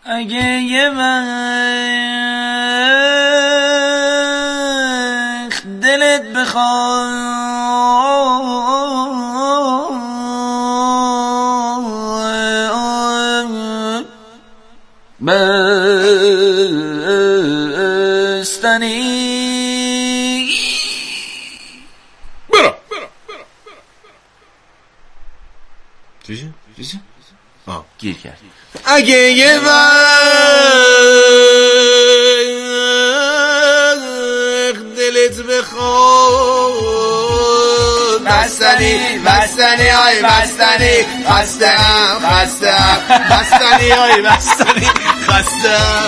اگه یه وقت دلت بخواد بستنی برو چیزی؟ گیر کرد. اگه یه وقت دلت بخواد بستنی آی بستنی خستم بستنی آی بستنی خستم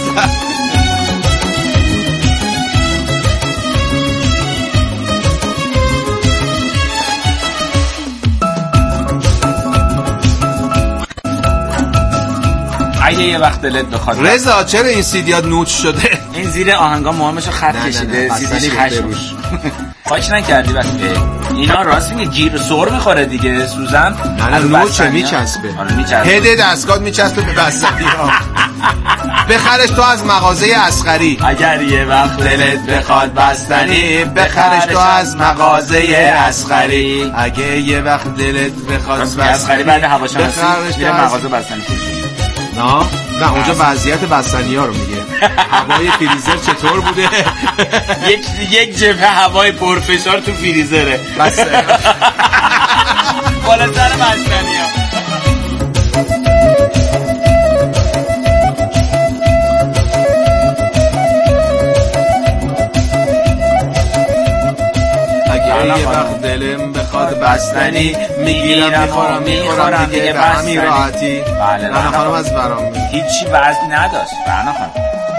اگه یه وقت دلت بخواد. رضا چرا این سیدیات نوچ شده؟ این زیر آهنگا موهامشو خط کشیده، زیرش خشم. پاک نکردی وقتی اینا راست میگه گیر سر میخوره دیگه سوزن. نه نوچه میچسبه. هده دستگاه میچسبه به بستنی ها. بخرش تو از مغازه اصغری. اگر یه وقت دلت بخواد بستنی بخرش تو از مغازه اصغری. اگه یه وقت دلت بخواد بستنی اصغری بعد هواشناسی میره مغازه بستنی فروشی. نه اونجا وضعیت بستنی ها رو میگه. هوای فریزر چطور بوده؟ یک جبهه هوای پرفشار تو فریزره. بستنی بالا سر بستنی ها. اگه یه وقت دلم بخواد بستنی میگیرم میخورم دیگه به همین راحتی. بله نه خانم از برام هیچی وزنی نداشت. نه خانم.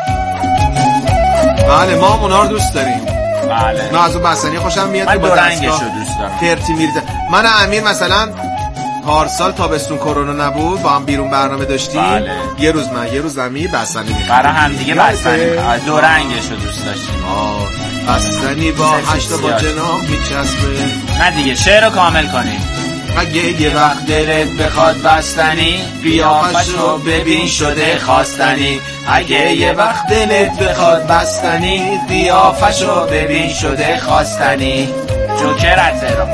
بله ما هم اونا رو دوست داریم. بله نه از اون بستنی خوشم میاد. من دو رنگش رو دوست دارم. فرتی میریزه. من امیر مثلا پارسال تابستون کرونا نبود با هم بیرون برنامه داشتیم. بله. یه روز من یه روز امیر بستنی می‌خوردیم. برای هم دیگه بستنی دو رنگش رو دوست داشتیم. بستنی با 8 با جناح میچسبه. نه دیگه شعر رو کامل کنیم. اگه یه وقت دلت بخواد بستنی قیافشو ببین شده خواستنی. اگه یه وقت دلت بخواد بستنی قیافشو ببین شده خواستنی. جوکرته رو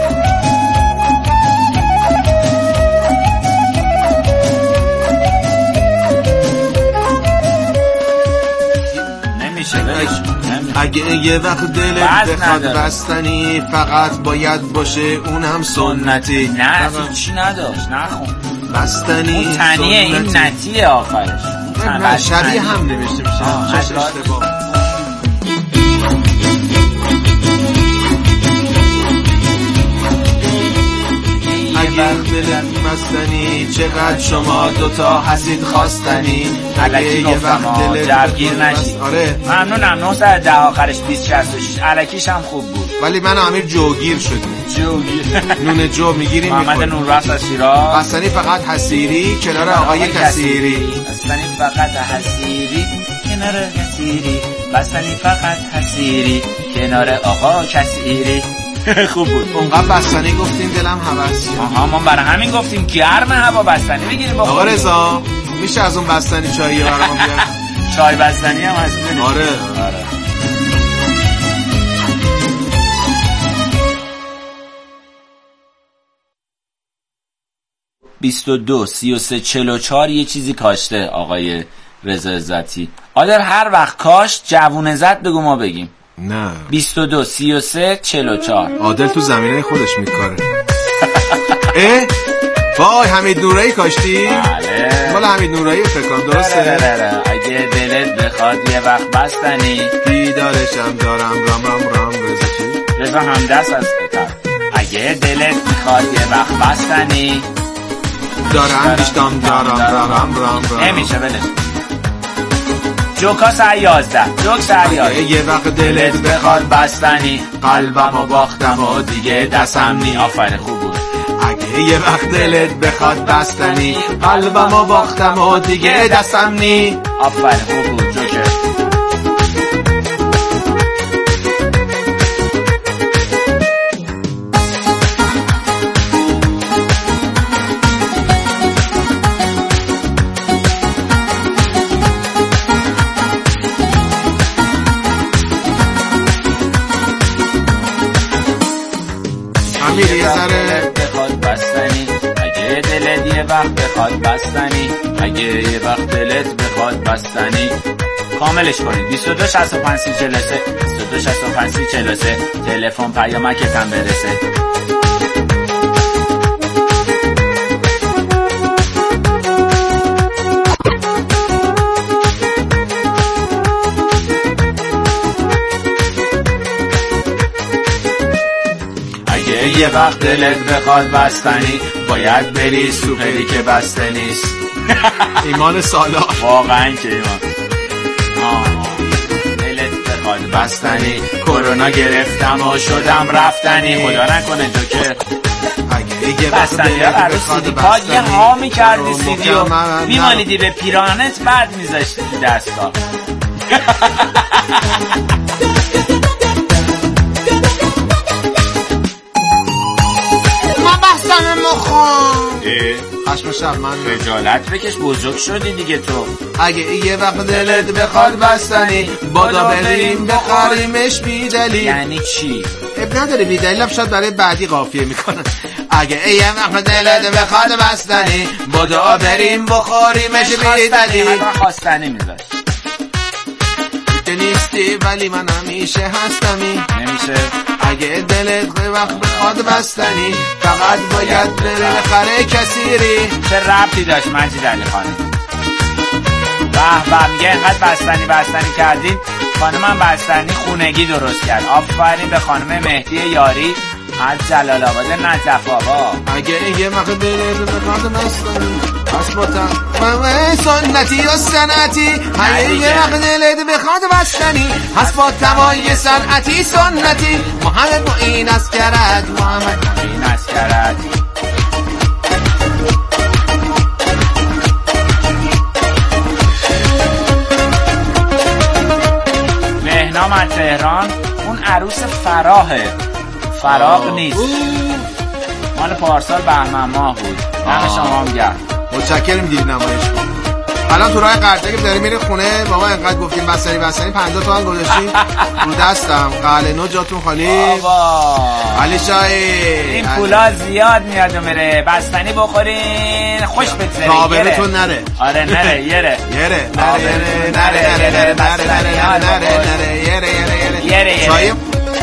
نمیشه بلش. اگه یه وقت دلت بخواد بستنی فقط باید باشه اونم سنتی. نه چی نداشت. نخون بستنی اون تنیه این نتیه آخرش. نه شبیه هم نوشته میشه. چه اشتباه. وقت دلت بستنی چقدر شما دوتا حسید خواستنی. علکی گفتم جوگیر نشید. آره ممنونم. 910 آخرش 2066 علکیش هم خوب بود. ولی من امیر جوگیر شدیم. جوگیر نون جو میگیریم. محمد نوربخش از شیراز. بستنی فقط حسیری کنار آقای کثیری. بستنی فقط حسیری کنار کثیری. بستنی فقط حسیری کنار آقا کثیری. خوب بود. اونقدر بستنی گفتیم دلم هوس. ما برای همین گفتیم گرم هوا بستنی بگیریم. آقا رضا میشه از اون بستنی چایی برام بیار؟ چای بستنی هم هست. آره 22 33 44 یه چیزی کاشته آقای رضا عزتی. آدر هر وقت کاشت جوونه زد بگو ما بگیم. نه 22 33 44 عادل تو زمینه خودش میکاره. وای حمید نورایی کاشتی؟ بله مال حمید نورایی فکر کنم درسته؟ اگه دلت بخواد یه وقت بستنی دیدارشم دارم رام رضا چی؟ رضا همدست از بکر. اگه دلت بخواد یه وقت بستنی دارم بیشتام رام نمیشه بلش. جوکا سر 11 جوک سر 11. یه وقت دلت بخواد بستنی قلبم و باختم و دیگه دستم نی. آفرین خوب بود. اگه یه وقت دلت بخواد بستنی قلبم و باختم و دیگه دستم نی. آفرین خوب بود جوکر. دلت بخواد بستنی، اگه دلت یه وقت بخواد بستنی، اگه یه وقت دلت بخواد بستنی. کاملش کنید. 22 65 30 43 22 65 30 43 تلفن پیامکت هم برسه. اگه یه وقت دلت بخواد بستنی، باید بری سوپری که بسته نیست. ایمان سالا واقعا که ایمان. دلت بخواد بستنی، کرونا گرفتم و شدم رفتنی. خدا نکنه جوکر بستنی ها برای سیدی پاد یه ها میکردی سیدی و میمالیدی به پیرانت بعد میذاشتی دستا. من بستم مخوام خشم شب من رجالت بکش، بزرگ شدی دیگه تو. اگه یه وقت دلت بخواد بستنی، بادا بریم بخاریمش بیدلی. یعنی چی؟ اب نداره بیدلیلم شاید برای بعدی قافیه میکنن. اگه یه وقت دلت بخواد بستنی، بادا بریم بخاریمش بیدلی. حتی خواستنی میذاش که نیستی ولی من همیشه هستمی. نمیشه. اگه دلت وقت بخواد بستنی، فقط باید بره بخره کسیری. چه ربطی داشت مجید علی خانی؟ به میگه اینقدر بستنی کردین، خانمم بستنی خونگی درست کرد. آفرین به خانم مهدی یاری از جلال آباد نجف آباد. اگه یه وقت دلت بخواد بستنی، پس با سنتی و سنتی. اگه یه وقت دلت بخواد بستنی، پس با تمای سنتی سنتی. محمد معین اسکرد، محمد معین اسکرد. مهنام از تهران، اون عروس فراغ نیست، مال پارسال بهمن ماه بود. دم شما هم گرد. متشکرم. دیر نمایش کن. الان تو راه قرطه که داریم میریم خونه، بابا اینقدر گفتیم بستنی 50 تومن گذاشتیم رو دستم. قله نو جاتون خالی. بابا علی شاهی این پولا زیاد میاد و میره. بستنی بخورین خوش بگذره. تابرتون نره. آره نره یره چای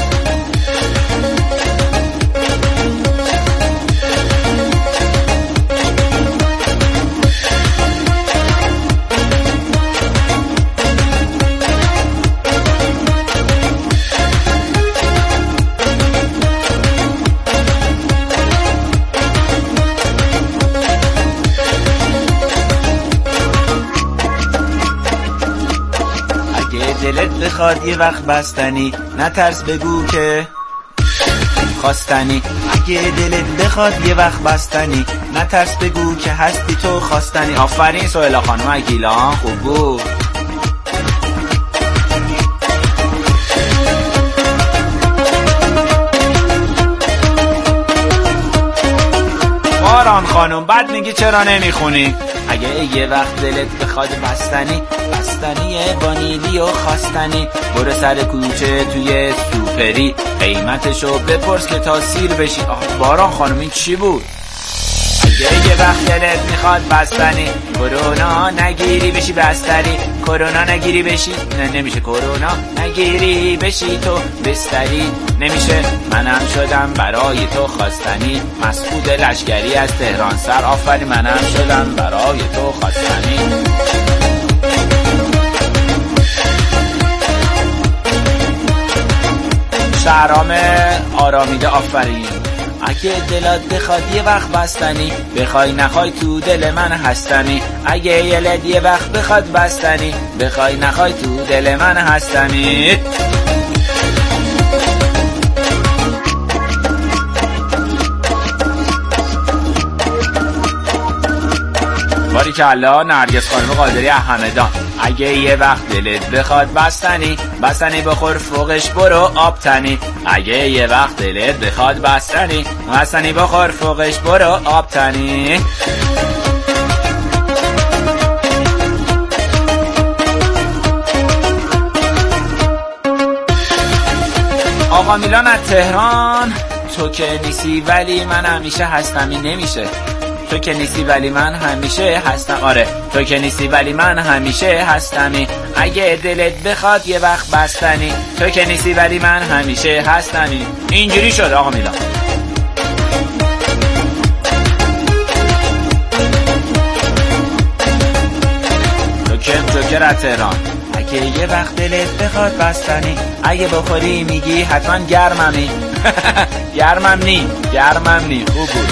دلت بخواد یه وقت بستنی، نترس بگو که خواستنی. اگه دلت بخواد یه وقت بستنی، نترس بگو که هستی تو خواستنی. آفرین سهیلا خانم اگیلان، خوب بود. باران خانم بعد میگی چرا نمیخونی؟ اگه یه وقت دلت بخواد بستنی وانیلی و خواستنی. برو سر کوچه توی سوپری، قیمتشو بپرس که تا سیر بشی. باران خانم این چی بود؟ اگه یه وقت دلت میخواد بستنی، کرونا نگیری بشی بستری. کرونا نگیری بشی نمیشه. کرونا نگیری بشی تو بستری. نمیشه. منم شدم برای تو خواستنی. مسعود لشکری از تهران سر، آفرین منم شدم برای تو خواستنی. شهرام آرامیده، آفرین. اگه دلت بخواد یه وقت بستنی، بخوای نخوای تو دل من هستنی. اگه دلت یه وقت بخواد بستنی، بخوای نخوای تو دل من هستنی. باریکلا نرگس خانم قادری همدان. اگه یه وقت دلت بخواد بستنی بخور فوقش برو آب تنی. اگه یه وقت دلت بخواد بستنی بخور فوقش برو آب تنی. آقا میلان از تهران، تو که نیستی ولی من همیشه هستمی نمیشه. تو که نیستی ولی من همیشه هستم. آره تو که نیستی ولی من همیشه هستمی. اگه دلت بخواد یه وقت بستنی. تو که نیستی ولی من همیشه هستمی. اینجوری شد آقا میلان. جوکر از تهران. اگه یه وقت دلت بخواد بستنی، اگه بخوری میگی حتما گرممی. گرمم نی خوب بود.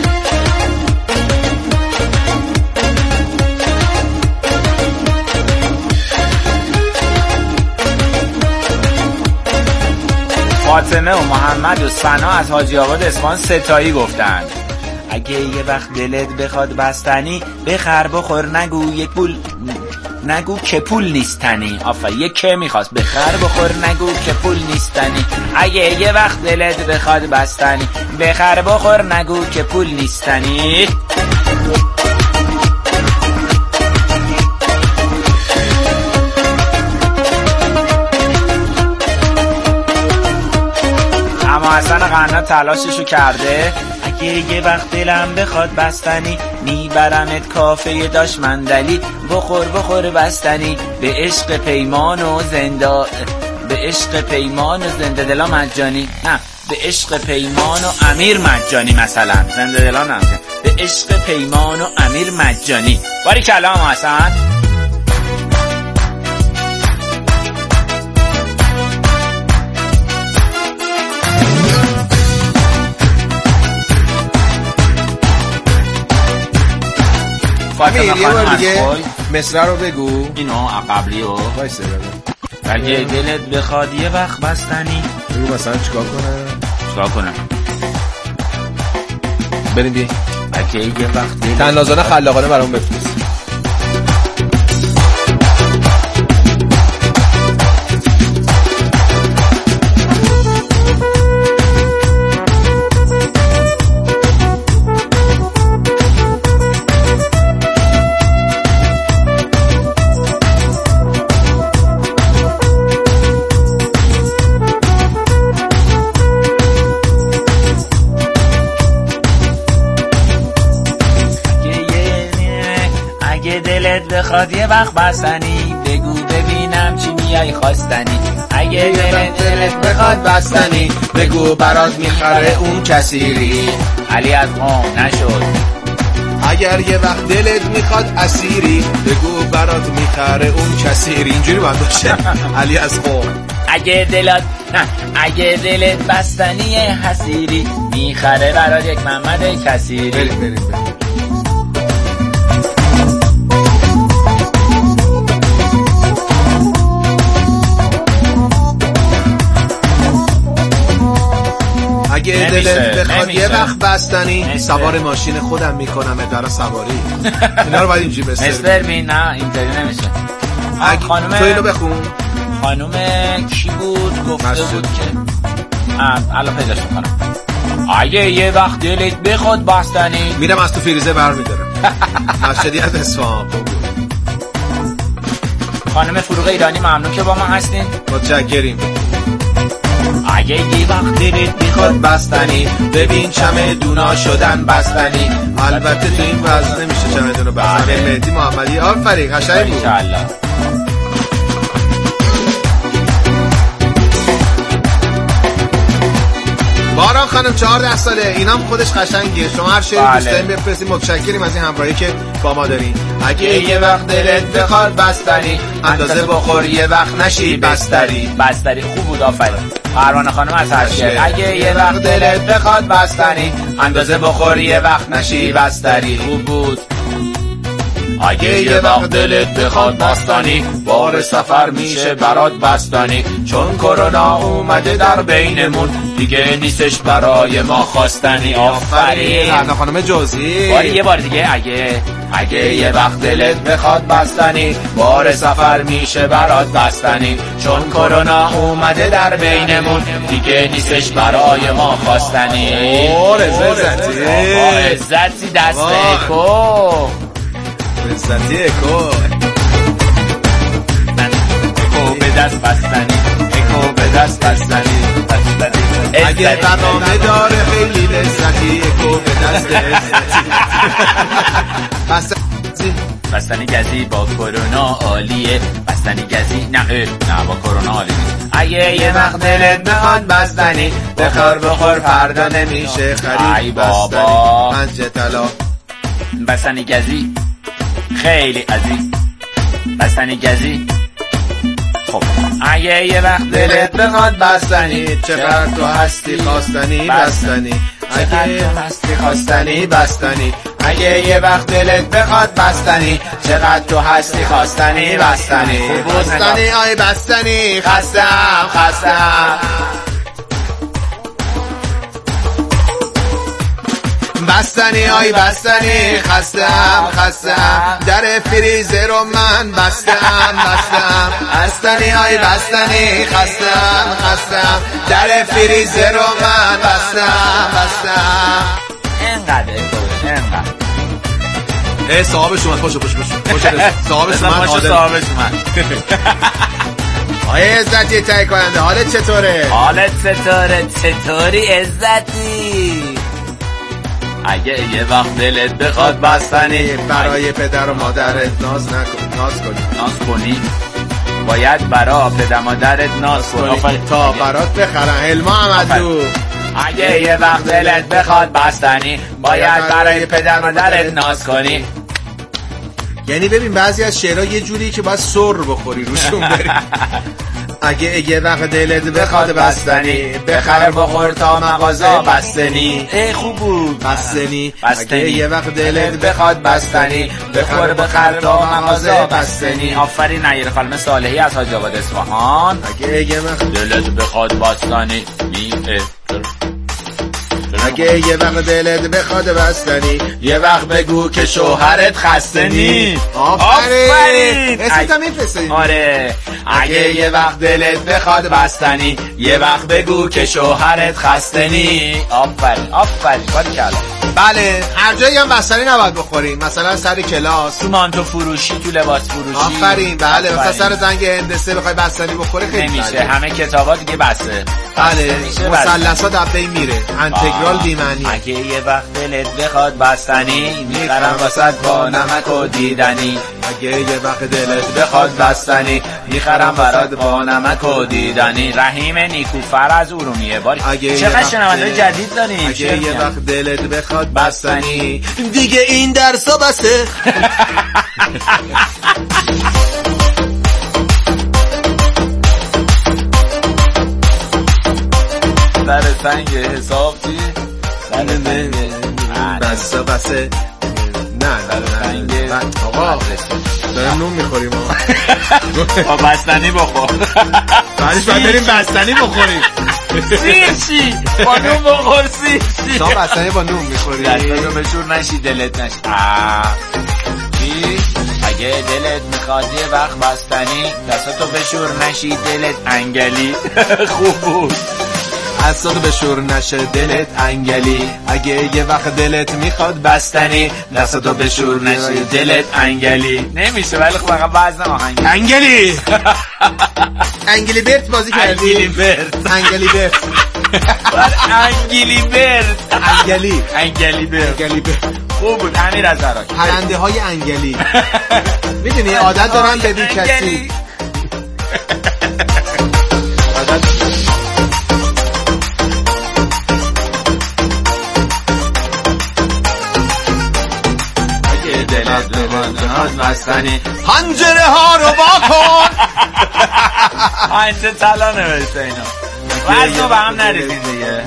فاطمه و محمد و سنا از حاجی آباد اصفهان ستایی گفتن اگه یه وقت دلت بخواد بستنی، بخر بخور نگو که پول نیستنی. آفرین، یه که میخواست بخر بخور نگو که پول نیستنی. اگه یه وقت دلت بخواد بستنی، بخر بخور نگو که پول نیستنی. اما حسن قنا تلاششو کرده. اگه یه وقت دلم بخواد بستنی، میبرمت کافه داشمندلی. بخور بستنی. به عشق پیمان و زنده دلا مجانی. نه به عشق پیمان و امیر مجانی. مثلا زنده دلا نه، به عشق پیمان و امیر مجانی. باری کلام حسن. یه بار دیگه مصرع رو بگو. اینو قبلیو وایسه بگو. اگه دلت بخواد یه وقت بستنی، بگو مثلا چیکار کنه. بریم بیا. اگه یه وقت تنازانه خلاقانه برام بفرست. دلت بخواد یه وقت بستنی، بگو ببینم چی میای خواستنی. اگه دلت بخواد بستنی، بگو برات میخره اون کسیری. علی از قم نشد. اگر یه وقت دلت میخواد اسیری، بگو برات میخره اون کسیری. اینجوری باید باشه. علی از قم. اگه دلت بستنی حسیری، میخره برات یک محمد کسیری. بریم. اگه دلت بخواد یه وقت بستنی، سوار ماشین خودم میکنم در سواری. اینا رو باید اینجوری مستر بین. نه اینطوری نمیشه. خانم تو اینو بخون. خانم کی بود گفته بود که الان پیداش میکنم. اگه یه وقت دلت بخواد بستنی، میرم از تو فریزر برمیدارم. مسجدی از اصفهان. خانم فروغ ایرانی ممنون که با ما هستین. متشکریم. اگه یه وقت دلت میخواد بستنی، ببین چمدونا شدن بستنی. البته تو این وضع نمیشه چمدونو بستنی. مهدی محمدی. آفرین قشنگ بود. انشالله. باران خانم 14 ساله، اینم خودش قشنگیه. شما هر شعری دوست دارین بفرستین. متشکریم از این همراهی که با ما دارین. اگه یه وقت دلت بخواد بستنی، اندازه بخور یه وقت نشی بستری. خوب بود. آفرین. پروانه خانم از هرشهر. اگه یه وقت دلت بخواد بستنی، اندازه بخور یه وقت نشی بستری. خوب بود. اگه یه وقت دلت بخواد بستنی، بار سفر میشه برات بستنی. چون کرونا اومده در بینمون، دیگه نیستش برای ما خواستنی. آفرین خانم جوزی. یه بار دیگه. اگه یه وقت دلت بخواد بستنی، بار سفر میشه برات بستنی. چون کرونا اومده در بینمون، دیگه نیستش برای ما خواستنی. عزتی دست اکو. عزتی اکو به دست بستنی. و به دست بستنی. اگه برنامه داره خیلی لذتی اکو به دست بستنی گزی با کرونا عالیه. بستنی گزی نه با کرونا عالیه. اگه یه وقت دلت بخواد بستنی بخور فردا نمیشه خرید. ای بابا پنج طلا. بستنی گزی خیلی عزیز. بستنی گزی خب اگه یه وقت دلت بخواد بستنی چقدر تو هستی خواستنی بستنی. اگه تو هستی خواستنی بستنی. اگه یه وقت دلت بخواد بستنی چقدر تو هستی خواستنی بستنی. بستنی آی بستنی خستم بستنی آی بستنی خستم در فریزر رو من بستم بستنی آی بستنی خستم در فریزر رو من بستم. اینقدر صاحبش اومد. پاشو صاحبش اومد. آیه عزتی تایی کننده حالت چطوره؟ چطوری عزتی؟ اگه یه وقت دلت بخواد بستنی برای پدر و مادرت ناز کنی باید برای پدر مادرت ناز کنی تا برات بخرن حلما احمدو. اگه یه وقت دلت بخواد بستنی باید برای پدر مادرت ناز کنی. یعنی ببین بعضی از شعرها یه جوری که باید سر بخوری روشون بری. اگه یه وقت دلت بخواد بستنی بخر بخور تا مغازه بستنی. خوب بود بستنی. اگه یه وقت دلت بخواد بستنی بخر تا مغازه بستنی. آفرین نیر خانم صالحی از حاج آباد اصفهان. اگه یه وقت دلت بخواد بستنی اگه یه وقت دلت بخواد بستنی یه وقت بگو که شوهرت خستنی. آفرین اسمت هم میفرستید. آره اگه یه وقت دلت بخواد بستنی یه وقت بگو که شوهرت خستنی. آفرین کاری کردم. بله هر جایی هم بستنی نباید بخوریم، مثلا سر کلاس، تو مانتو فروشی، تو لباس فروشی. آفرین بله. مثلا سر زنگ هندسه بخوای بستنی بخوری خیلی نمیشه. همه کتابا دیگه بسته. بله مثلثات دبه میره انتگرال بی‌معنی. اگه یه وقت دلت بخواد بستنی میخرم واسط با نمک و دیدنی. اگه یه وقت دلت بخواد بستنی میخرم برات با نمک و دیدنی. رحیم نیکوفر از ارومیه. چقدر شنونده جدید داریم. اگه یه وقت دلت بخواد بستنی دیگه این درسا بسه. سر سنگ حساب چی؟ سر سنگ بسه نه آقا دارم نون میخوریم با بستنی بخور. بعدش باید بریم بستنی بخوریم. چی؟ با نون بخور چی؟ تا بستنی با نون میخوری دستاتو بشور نشی دلت نشی. چی؟ اگه دلت میخواد یه وقت بستنی دستاتو بشور نشی دلت انگلی. خوب بود. دستاتو بشور نشه دلت انگلی. اگه یه وقت دلت میخواد بستنی دستاتو بشور نشه دلت انگلی. نمیشه ولی خب فقط وزن آهنگ انگلی برت بازی کردی. انگلی برت خوب بود. امیر از عراق پرنده های انگلی. میدونی عادت دارن به بی کسی. بستنی پنجره ها رو با کن. پنجره طلا نوشته اینا. وزنو به هم نریزین دیگه.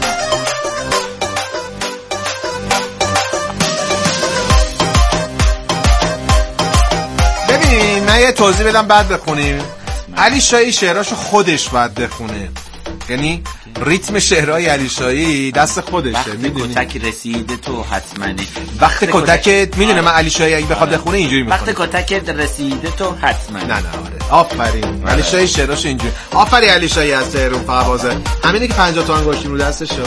ببینیم من یه توضیح بدم بعد بخونیم. علی شاهی شعراشو خودش باید بخونه، یعنی ریتم شعرهای علی شاهی دست خودشه. میدونی کتک رسیده تو حتمنه. وقت کتکت میدونه من علی شاهی اگه بخواد بخونه اینجوری میکنه. وقت کتکت رسیده تو حتمنه. نه آره آفرین. علی شاهی شعراش اینجوری. آفرین علی شاهی از تهران فقط بازه. همینه که 50 تومن گوشیم رو دستشو.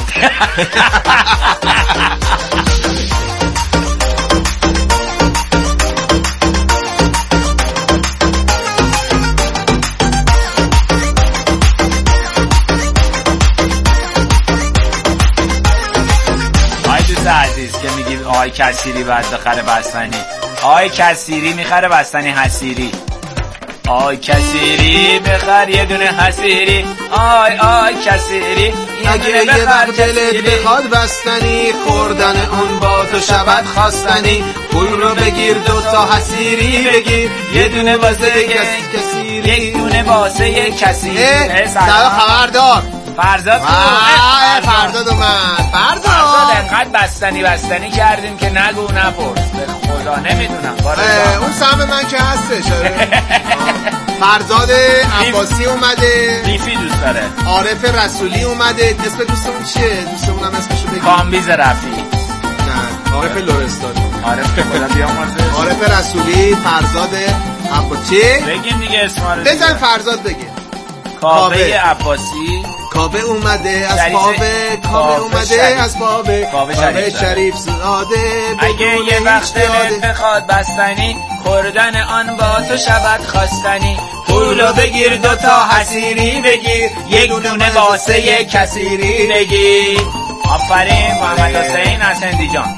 آقای کثیری باید بخره بستنی. آقای کثیری میخره بستنی حسیری. آی کثیری بخر یه دونه حسیری. آی کثیری اگه یه وقت دلت بخواد بستنی، خوردن اون با تو شود خواستنی. پول رو بگیر دوتا حسیری بگیر، یه دونه واسه کثیری، یک دونه واسه کثیری. سلام خبردار فرزاد فرزاد اومد. فرزاد انقدر بستنی کردیم که نگو نپرس. به خدا نمیدونم. اون سهم من که هستش. فرزاد عباسی اومده. بیفی دوست داره. عارف رسولی اومده. اسم دوستمون چیه؟ دوستمونم اسمشو بگیم. کامبیز رفی. نه عارف لرستانی. عارف که خدا بیامرزه. عارف رسولی، فرزاد عباسی. بگیم دیگه اسما رو. بزن فرزاد بگه. کاوه عباسی. کاوه اومده از کاوه اومده از کاوه شریف زاده. اگه یه وقت دلت بخواد بستنی، خوردن آن با تو شود خواستنی. پولو بگیر دوتا حسیری بگیر، یک دونه واسه کثیری بگیر. آفرین محمد حسین حسندی جان.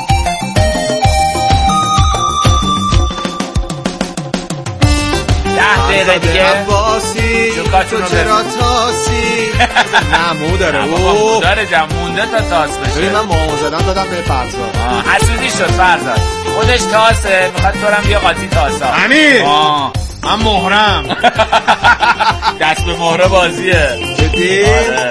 دقیقه دیگه تو چرا تاسی؟ نه مو داره. مو داره مونده تا تاس بشه. من مو زدم دادم به فرزاد. حسودی شد فرزاد. خودش تاسه، میخواد تو هم بیا قاطی تاسا. امیر من مهرم. دست به مهره بازیه. جدی؟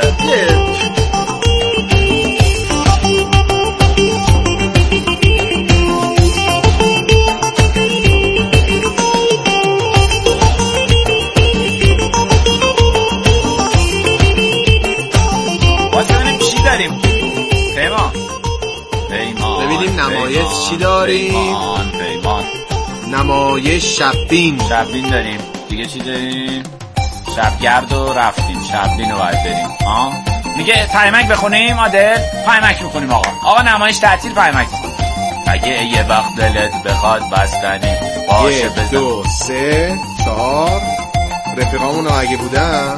ببینیم نمایش چی داریم. پیمان نمایش شبین داریم. دیگه چی داریم؟ شبگرد و رفتیم. شبین رو باید بریم. میگه پیمک بخونیم. عادل پیمک میخونیم. آقا نمایش تعطیل پیمک میخونیم. اگه یه وقت دلت بخواد بستنی، باشه بزن. 1 2 3 4 رفیقامون اگه بودن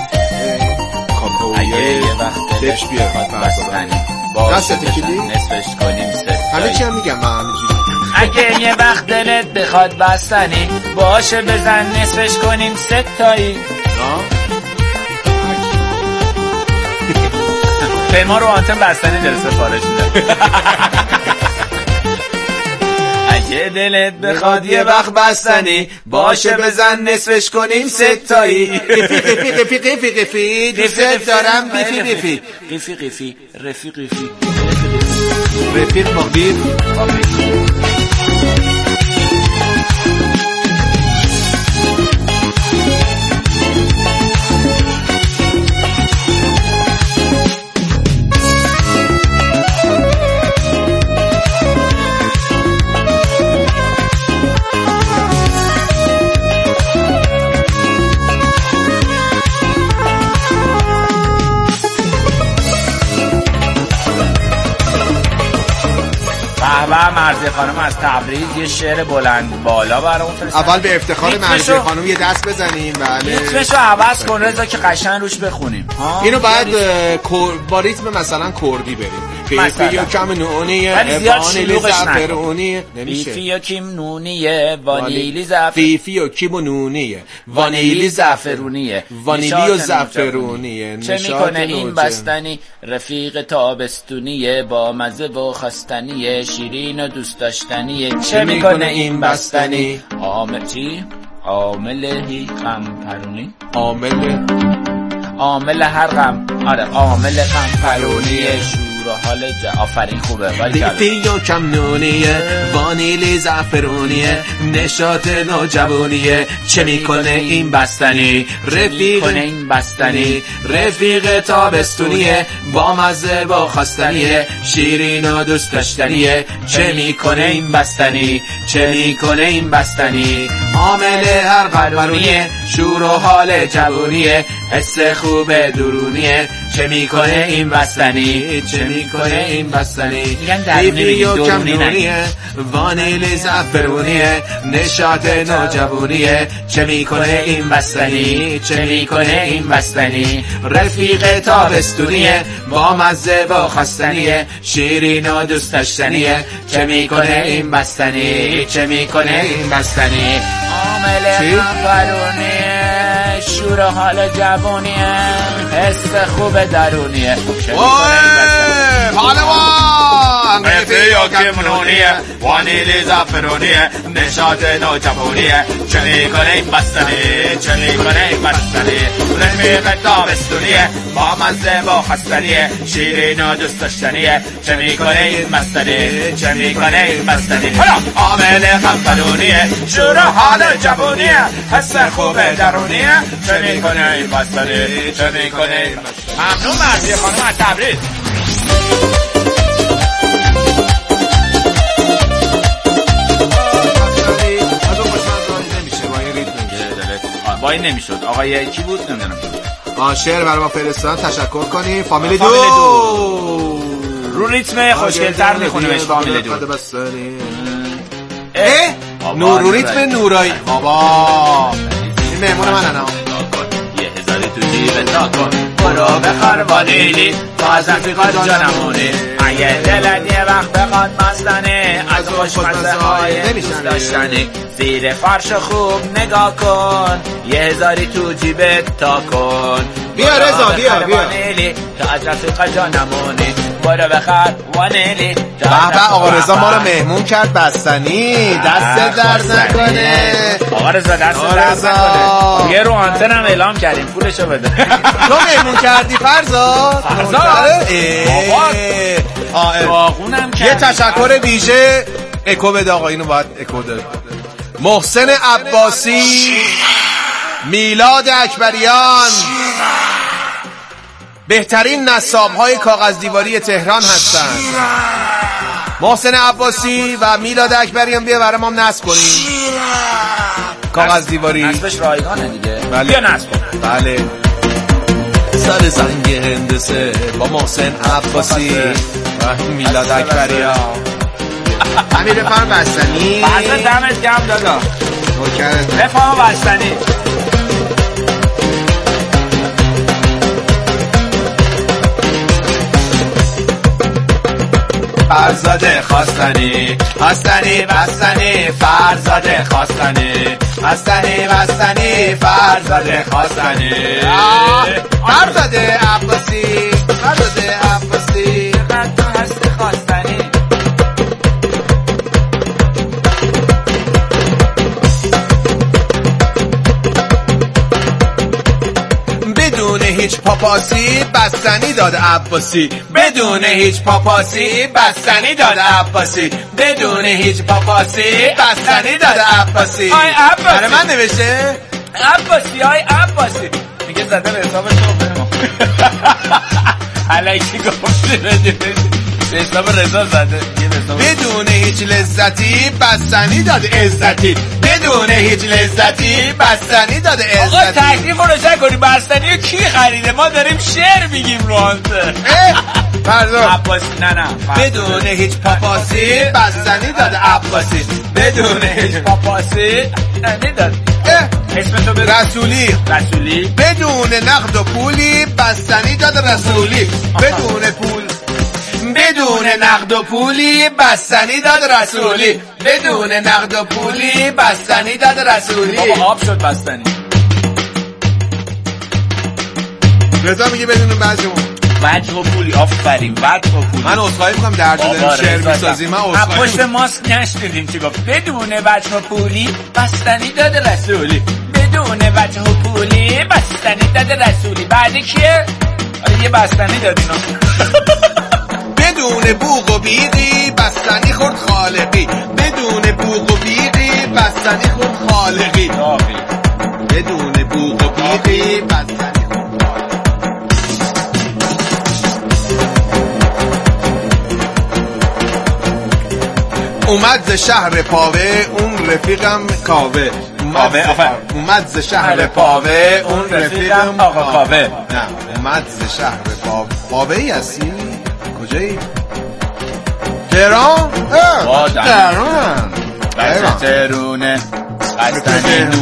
اگه یه وقت دلت بخواد بستنی، دست تکیلی نصفش کنیم ست. همه چی هم میگم من همینجوری. اگه یه وقت دلت بخواد بستنی، باشه بزن نصفش کنیم ستایی. پیما رو آنتن بستنی داره سفارش میده. اگه دلت بخواد یه وقت بستنی، باشه بزن نصفش کنیم ستایی. قفی دوست دارم قفی رفیق با بیف. و مرضی خانم از تبریز یه شعر بلند بالا برامون فرستاد. اول به افتخار مرضی خانم یه دست بزنیم. بله ریتمشو عوض کن رضا که قشنگ روش بخونیم. اینو بعد با ریتم مثلا کردی بریم. بیفی کم نونیه وانیلی زعفرونیه. بیفی کم نونیه وانیلی زعفرونیه. بیفی کم نونیه وانیلی زعفرونیه. وانیلی و زعفرونیه. چه میکنه این بستنی؟ رفیق تابستونیه با مزه و خواستنیه، شیرین و دوست داشتنیه. چه میکنه این بستنی؟ عامله غم پرونی. عامل هر غم. آره عامل غم پرونیه. حال آفرین خوبه. بیفی کم نونیه وانیلی زعفرونیه، نشاط نوجوانیه. چه میکنه این بستنی؟ رفیق تابستونیه با مزه با خواستنیه، شیرین و دوست داشتنیه. چه میکنه این بستنی؟ عامل هر غم پرونیه، شور و حال جوونیه. حس خوب درونیه. چه میکنه این بستنی، چه میکنه این بستنی. درونی و کمنونیه، وانیلی زعفرونیه، نشاط نوجوانیه. چه میکنه این بستنی، چه میکنه این بستنی. رفیق تابستونیه، با مزه و خستنیه، شیرین و دوست داشتنیه. چه میکنه این بستنی، چه میکنه این بستنی. عامل غمبرونیه، شور و حال جوانیه، حس خوب درونیه. رفیق یا کمنونیه، وانیلی زعفرونیه، نشاط نوجوانیه. چه میکنه این بستنی، چه میکنه این بستنی. رفیق تابستونیه، با مزه و خستنیه، شیرین و دوست داشتنیه. چه میکنه این بستنی، چه میکنه این بستنی. عامل غمبرونیه، شور و حال جوانیه، حس خوب درونیه. چه میکنه این بستنی، چه میکنه این بستنی. ممنون مرسی خانم از تبریز. با این نمیشد. آقای کی بود نمیدونم. شعر برای ما فرستادن، تشکر کنیم. فامیل دو رو ریتم خوشگل‌تر میخونیمش. فامیل دو رو ریتم نورایی. بابا این مهمون منن ها. یه هزاری تو جیب تا کن، برو بخار وانیلی تا از رفیقات جانمونی. اگه دلت یه وقت بخواد مستنی، از خوشمزه های دوست داشتنی، زیر فرش خوب نگاه کن، یه هزاری تو جیبت تا کن. بیا رضا بیا وانیلی تا از رفیقات جانمونی، برو بخار وانیلی. به آقا رضا ما رو مهمون کرد بستنی. دست درد نکنه آقا رضا، دست درد نکنه. یه رو آنتن هم اعلام کردیم، پولشو بده. تو مهمون کردی فرزاد؟ باغونم یه تشکر ویژه اکو بده آقا. اینو باید اکو داد. محسن عباسی، میلاد اکبریان، بهترین نساب‌های کاغذ دیواری تهران هستند. محسن عباسی و میلاد اکبریان بیا برای ما نصب کنیم کاغذ دیواری. نصبش رایگانه دیگه. بله. بیا نصب کن. بله. سر زنگ هندسه با محسن عباسی و میلاد اکبریان. امیر بفرم بستنی. فرزاد دمت گرم دادا. بفرم بستنی. فرزاد خواستنی، هستنی بستنی. فرزاد خواستنی، هستنی بستنی. فرزاد خواستنی. فرزاد عباسی، فرزاد عباسی. تو هستی خواستنی. بدون هیچ پاپاسی بستنی داد عباسی. بدون هیچ پاپاسی بستنی داد عباسی. بدون هیچ پاپاسی بستنی داد عباسی. آی عباسی برای من نوشته عباسی. آی عباسی میگه زده به حساب تو بما علیکی گفته به حساب رضا زده. بدون هیچ لذتی بستنی داد عزتی. بدون هیچ لذتی بستنی داد عزتی. آقا تکلیف رو روشن کنی. بستنی کی خریده؟ ما داریم شعر میگیم رو آنته. فرزاد عباسی. نه بدون هیچ پاپاسی بستنی داد عباسی. بدون هیچ پاپاسی نداد. اسم تو بگو. رسولی. بدون نقد و پولی بستنی داد رسولی. بدون نقد و پولی بستنی داد رسولی. بدون نقد و پولی بستنی داد رسولی. بابا آب شد بستنی. رضا میگه بدون بعضیمون وجه و پولی. آفرین وجه و پولی. من عذرخواهی میکنم در دادن شعر میسازیم. من عذرخواهی پشت ماسک نشنیدیم چی گفت. بدون وجه و پولی بستنی داد رسولی. بدون وجه و پولی بستنی داد رسولی. بعدی کیه؟ یه بستنی داد اینا. بدون بوق و بیقی بستنی خورد خالقی. بدون بوق و بیقی بستنی خورد خالقی. بدون بوق و بیقی بستنی خورد خالقی. اومد ز شهر پاوه اون رفیقم کاوه. اومد ز شهر پاوه اون رفیقم آقا کاوه. نه اومد ز شهر پاوه. پاوه ای هستی؟ کجایی؟ تهران؟ تهران ترونه قصد ترونه